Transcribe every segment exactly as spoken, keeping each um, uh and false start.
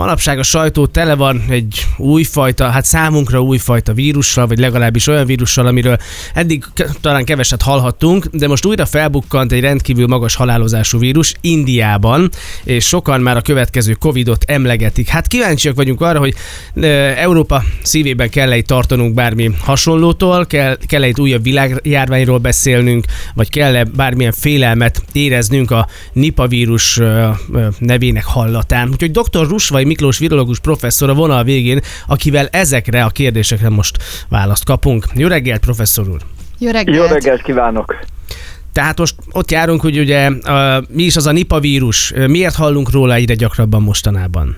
Manapság a sajtó tele van egy újfajta, hát számunkra újfajta vírussal, vagy legalábbis olyan vírussal, amiről eddig talán keveset hallhattunk, de most újra felbukkant egy rendkívül magas halálozású vírus Indiában, és sokan már a következő Covidot emlegetik. Hát kíváncsiak vagyunk arra, hogy Európa szívében kell-e itt tartanunk bármi hasonlótól, kell, kell-e itt újabb világjárványról beszélnünk, vagy kell-e bármilyen félelmet éreznünk a Nipah vírus nevének hallatán. Úgyhogy doktor Rusvay Miklós virológus professzor a vonal végén, akivel ezekre a kérdésekre most választ kapunk. Jó reggelt, professzor úr! Jó reggelt! Jó reggelt kívánok! Tehát most ott járunk, hogy ugye a, mi is az a Nipah vírus, miért hallunk róla egyre gyakrabban mostanában?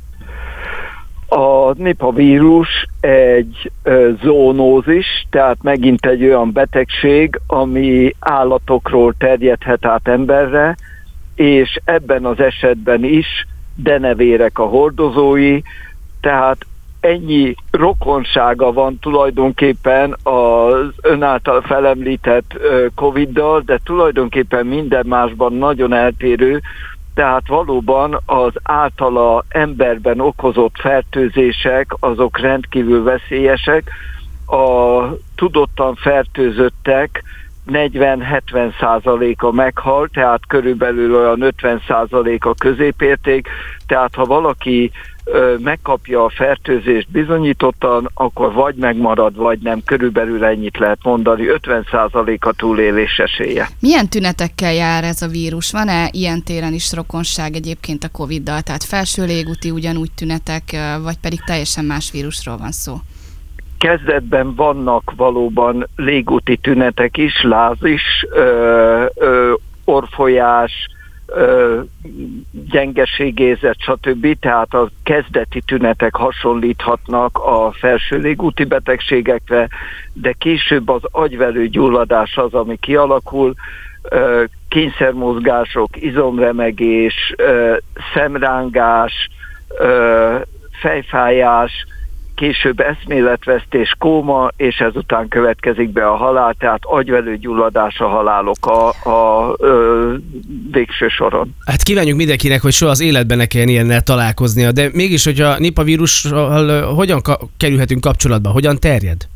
A Nipah vírus egy ö, zoonózis, tehát megint egy olyan betegség, ami állatokról terjedhet át emberre, és ebben az esetben is denevérek a hordozói, tehát ennyi rokonsága van tulajdonképpen az ön által felemlített Coviddal, de tulajdonképpen minden másban nagyon eltérő, tehát valóban az általa emberben okozott fertőzések, azok rendkívül veszélyesek. A tudottan fertőzöttek negyven-hetven százaléka meghal, tehát körülbelül olyan ötven százalék a középérték, tehát ha valaki ö, megkapja a fertőzést bizonyítottan, akkor vagy megmarad, vagy nem, körülbelül ennyit lehet mondani, ötven százalék a túlélés esélye. Milyen tünetekkel jár ez a vírus? Van-e ilyen téren is rokonság egyébként a Coviddal? Tehát felső légúti ugyanúgy tünetek, vagy pedig teljesen más vírusról van szó? Kezdetben vannak valóban légúti tünetek is, láz is, ö, ö, orrfolyás, ö, gyengeségérzet, stb. Tehát a kezdeti tünetek hasonlíthatnak a felső légúti betegségekre, de később az agyvelő gyulladás az, ami kialakul, ö, kényszermozgások, izomremegés, ö, szemrángás, ö, fejfájás, később eszméletvesztés, kóma, és ezután következik be a halál, tehát agyvelőgyulladás a halálok a, a ö, végső soron. Hát kívánjuk mindenkinek, hogy soha az életben ne kelljen ilyennel találkoznia, de mégis, hogy a Nipah vírussal hogyan ka- kerülhetünk kapcsolatba, hogyan terjed?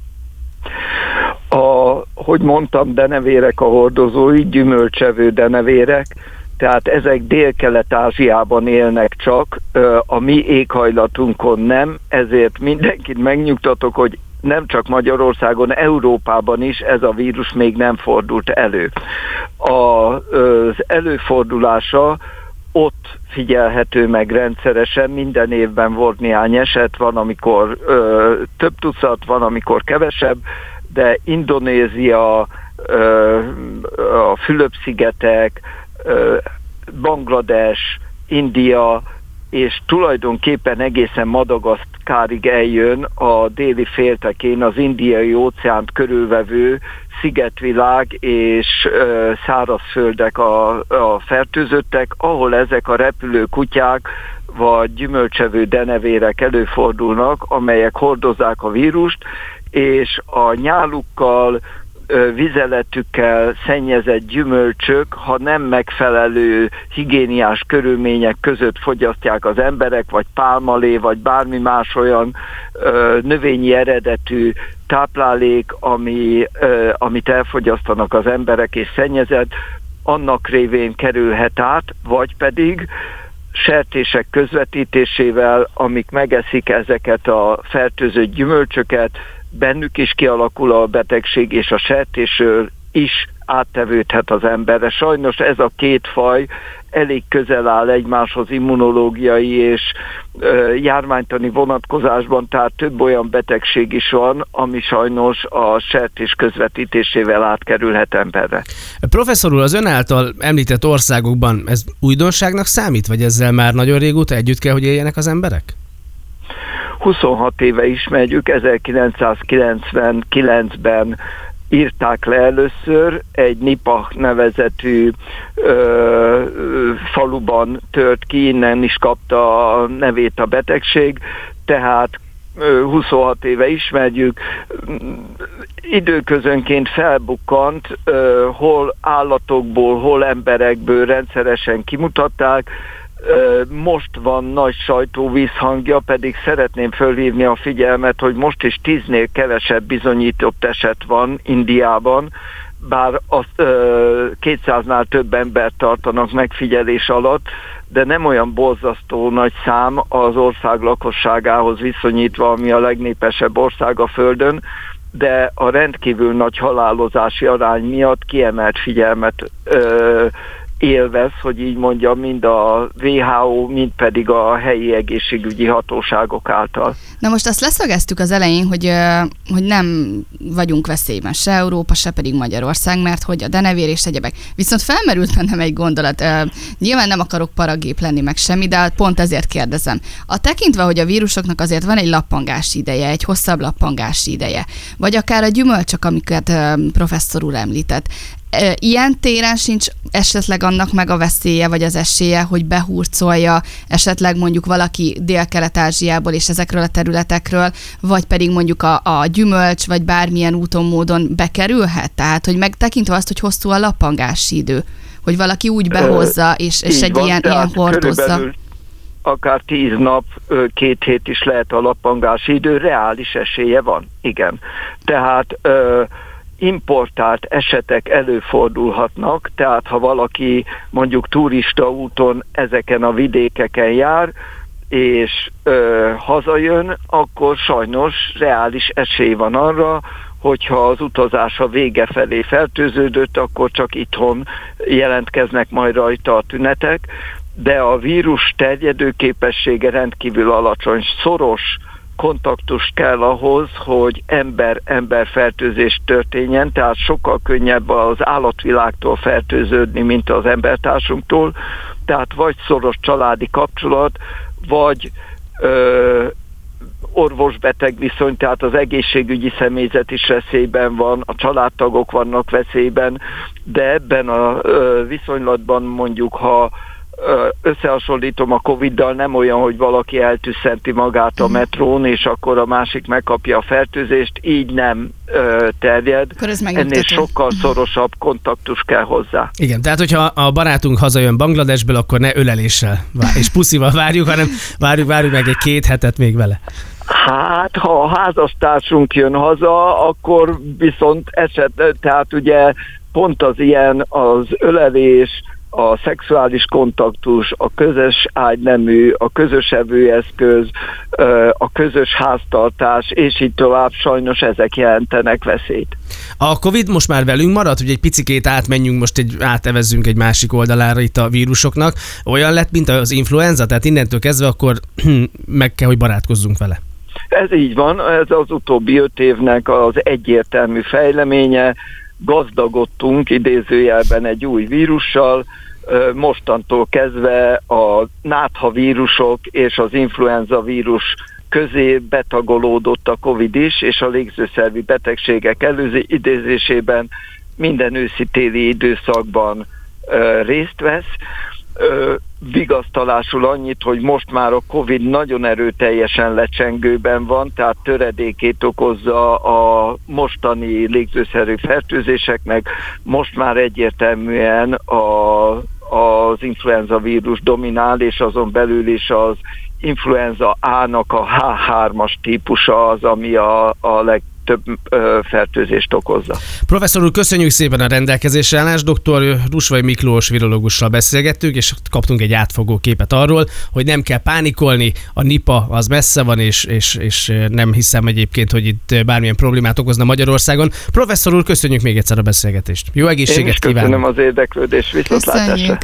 A, hogy mondtam, denevérek a hordozói, gyümölcsevő denevérek, tehát ezek Dél-Kelet-Ázsiában élnek csak, a mi éghajlatunkon nem, ezért mindenkit megnyugtatok, hogy nem csak Magyarországon, Európában is ez a vírus még nem fordult elő. Az előfordulása ott figyelhető meg rendszeresen, minden évben volt néhány eset, van amikor ö, több tucat, van amikor kevesebb, de Indonézia, ö, a Fülöp-szigetek, Banglades, India, és tulajdonképpen egészen Madagaszkárig eljön a déli féltekén az Indiai óceánt körülvevő szigetvilág és ö, szárazföldek a, a fertőzöttek, ahol ezek a repülő kutyák vagy gyümölcsevő denevérek előfordulnak, amelyek hordozzák a vírust, és a nyálukkal, vizeletükkel szennyezett gyümölcsök, ha nem megfelelő higiéniás körülmények között fogyasztják az emberek, vagy pálmalé, vagy bármi más olyan ö, növényi eredetű táplálék, ami, ö, amit elfogyasztanak az emberek és szennyezett, annak révén kerülhet át, vagy pedig sertések közvetítésével, amik megeszik ezeket a fertőzött gyümölcsöket, bennük is kialakul a betegség, és a sertésről is áttevődhet az emberre. Sajnos ez a két faj elég közel áll egymáshoz immunológiai és ö, járványtani vonatkozásban, tehát több olyan betegség is van, ami sajnos a sertés közvetítésével átkerülhet emberre. Professzor úr, az ön által említett országokban ez újdonságnak számít, vagy ezzel már nagyon régóta együtt kell, hogy éljenek az emberek? huszonhat éve ismerjük, ezerkilencszázkilencvenkilencben írták le először, egy Nipah nevezetű ö, faluban tört ki, innen is kapta a nevét a betegség, tehát ö, huszonhat éve ismerjük, időközönként felbukkant, ö, hol állatokból, hol emberekből rendszeresen kimutatták, most van nagy sajtóvízhangja, pedig szeretném fölhívni a figyelmet, hogy most is tíznél kevesebb bizonyított eset van Indiában, bár azt kétszáznál több embert tartanak megfigyelés alatt, de nem olyan borzasztó nagy szám az ország lakosságához viszonyítva, ami a legnépesebb ország a Földön, de a rendkívül nagy halálozási arány miatt kiemelt figyelmet ö, élvez, hogy így mondjam, mind a vé há ó, mind pedig a helyi egészségügyi hatóságok által. Na most azt leszögeztük az elején, hogy, hogy nem vagyunk veszélyben, se Európa, se pedig Magyarország, mert hogy a denevér és egyebek. Viszont felmerült bennem egy gondolat. Nyilván nem akarok paragép lenni meg semmi, de pont ezért kérdezem. A tekintve, hogy a vírusoknak azért van egy lappangási ideje, egy hosszabb lappangási ideje, vagy akár a gyümölcsök, amiket professzor úr említett, ilyen téren sincs esetleg annak meg a veszélye, vagy az esélye, hogy behurcolja esetleg mondjuk valaki Dél-Kelet-Ázsiából és ezekről a területekről, vagy pedig mondjuk a, a gyümölcs, vagy bármilyen úton, módon bekerülhet? Tehát, hogy megtekintve azt, hogy hosszú a lappangási idő, hogy valaki úgy behozza, és, és egy van, ilyen, ilyen hordozza. Akár tíz nap, két hét is lehet a lappangási idő, reális esélye van, igen. Tehát ö, importált esetek előfordulhatnak, tehát ha valaki mondjuk turista úton ezeken a vidékeken jár, és ö, hazajön, akkor sajnos reális esély van arra, hogyha az utazása vége felé fertőződött, akkor csak itthon jelentkeznek majd rajta a tünetek, de a vírus terjedő képessége rendkívül alacsony, szoros kontaktus kell ahhoz, hogy ember-ember fertőzés történjen, tehát sokkal könnyebb az állatvilágtól fertőződni, mint az embertársunktól, tehát vagy szoros családi kapcsolat, vagy ö, orvos-beteg viszony, tehát az egészségügyi személyzet is veszélyben van, a családtagok vannak veszélyben, de ebben a ö, viszonylatban mondjuk, ha összehasonlítom a Coviddal, nem olyan, hogy valaki eltüsszenti magát a metrón, és akkor a másik megkapja a fertőzést, így nem ö, terjed. Ennél sokkal szorosabb kontaktus kell hozzá. Igen, tehát hogyha a barátunk hazajön Bangladesből, akkor ne öleléssel és puszival várjuk, hanem várjuk, várjuk meg egy két hetet még vele. Hát, ha a házastársunk jön haza, akkor viszont eset, tehát ugye pont az ilyen az ölelés, a szexuális kontaktus, a közös ágynemű, a közös evőeszköz, a közös háztartás, és így tovább, sajnos ezek jelentenek veszélyt. A Covid most már velünk maradt, hogy egy picikét átmenjünk, most egy, átevezzünk egy másik oldalára itt a vírusoknak. Olyan lett, mint az influenza, tehát innentől kezdve akkor meg kell, hogy barátkozzunk vele. Ez így van, ez az utóbbi öt évnek az egyértelmű fejleménye, gazdagodtunk idézőjelben egy új vírussal, mostantól kezdve a nátha vírusok és az influenza vírus közé betagolódott a Covid is, és a légzőszervi betegségek előző idézésében minden őszi-téli időszakban részt vesz. Vigasztalásul annyit, hogy most már a Covid nagyon erőteljesen lecsengőben van, tehát töredékét okozza a mostani légzőszerű fertőzéseknek, most már egyértelműen a, az influenza vírus dominál, és azon belül is az influenza A-nak a há hármas típusa az, ami a, a leg több ö, fertőzést okozza. Professzor úr, köszönjük szépen a rendelkezésre állást. doktor Rusvay Miklós virológussal beszélgettünk, és kaptunk egy átfogó képet arról, hogy nem kell pánikolni, a nipa az messze van, és, és, és nem hiszem egyébként, hogy itt bármilyen problémát okozna Magyarországon. Professzor úr, köszönjük még egyszer a beszélgetést. Jó egészséget kívánok! Köszönöm az érdeklődést, viszontlátásra!